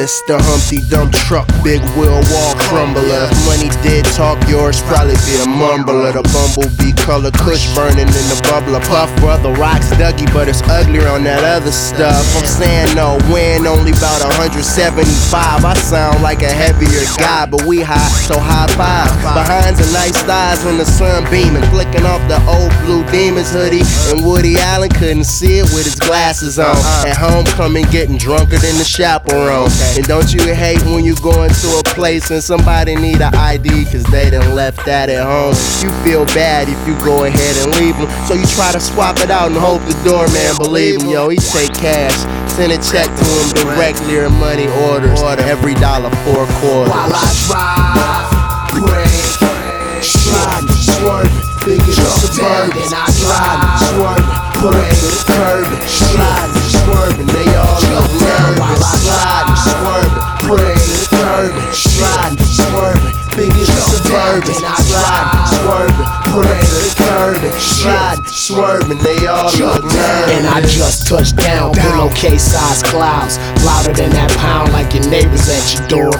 It's the Humpty Dump truck, big wheel wall crumbler. If money did talk, yours probably be a mumbler. The bumblebee color kush burning in the bubbler. Puff brother rocks Dougie, but it's uglier on that other stuff. I'm saying no win, only about 175. I sound like a heavier guy, but we high, so high five. Behinds and nice thighs when the sun beaming, flicking off the old Blue Demons hoodie. And Woody Allen couldn't see it with his glasses on. At homecoming, getting drunker than the chaperone. And don't you hate when you go into a place and somebody need an ID cause they done left that at home? You feel bad if you go ahead and leave them, so you try to swap it out and hope the doorman believe him. Yo, he take cash, send a check to him directly or money orders. Every $4 quarters. While I drive, break, slide, swerve, biggest suburban. And I drive, swerve, break, curb, slide, swerve, and they all look nervous. While I slide, swerve, break, curb, slide, swerve, biggest suburban. And I drive, swerve, break, curb, slide, swerve, and they all look nervous. And I just touched down, pillowcase-sized clouds, louder than that pound like your neighbors at your door.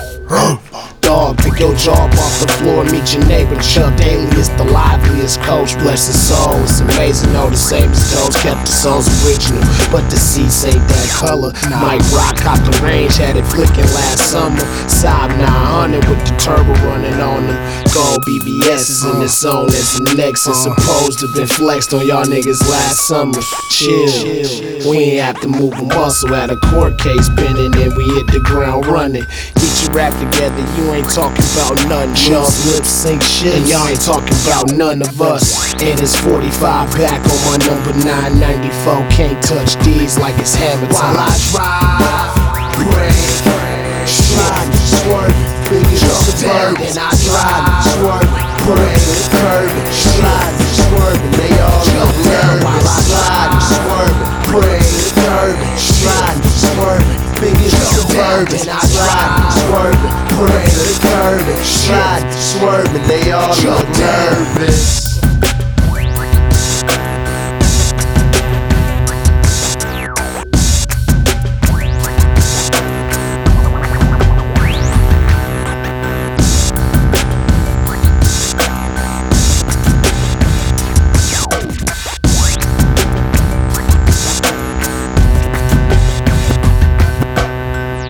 Dog, pick your jaw up off the floor, meet your neighbor. Chuck Daly is the liveliest coach, bless his soul. It's amazing, though, the same as those kept the souls original, but the seats ain't that color. Mike Rock hopped the range, had it flicking last summer. Saab 900 with the turbo running on them. Gold BBS is in the zone as the Nexus, supposed to been flexed on y'all niggas last summer. Chill, we ain't have to move a muscle at a court case bending, and we hit the ground running. Get your rap together, you ain't talking about nothing. Just lip sync shit, and y'all ain't talking about none of us. And it's 45 back on my number 994. Can't touch these like it's hammer time. While I drive, break, slide, swerve, biggest suburban. And I drive, swerve, break, curb, slide, swerve, and they all look nervous. While I slide, swerve, break, curb, slide, swerve, biggest suburban. And I drive, swerve, break, curb, slide, swerve, and they all look nervous.